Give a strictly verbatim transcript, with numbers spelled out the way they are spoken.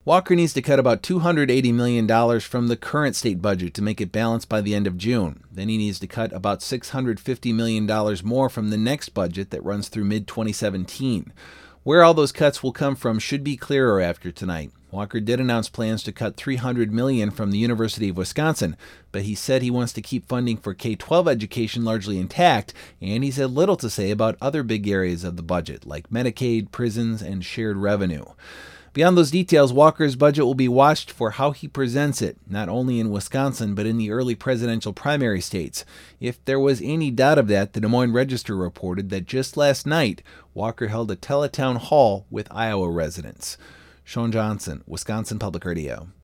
Walker needs to cut about two hundred eighty million dollars from the current state budget to make it balanced by the end of June. Then he needs to cut about six hundred fifty million dollars more from the next budget that runs through mid twenty seventeen. Where all those cuts will come from should be clearer after tonight. Walker did announce plans to cut three hundred million dollars from the University of Wisconsin, but he said he wants to keep funding for K twelve education largely intact, and he's had little to say about other big areas of the budget, like Medicaid, prisons, and shared revenue. Beyond those details, Walker's budget will be watched for how he presents it, not only in Wisconsin, but in the early presidential primary states. If there was any doubt of that, the Des Moines Register reported that just last night, Walker held a teletown hall with Iowa residents. Sean Johnson, Wisconsin Public Radio.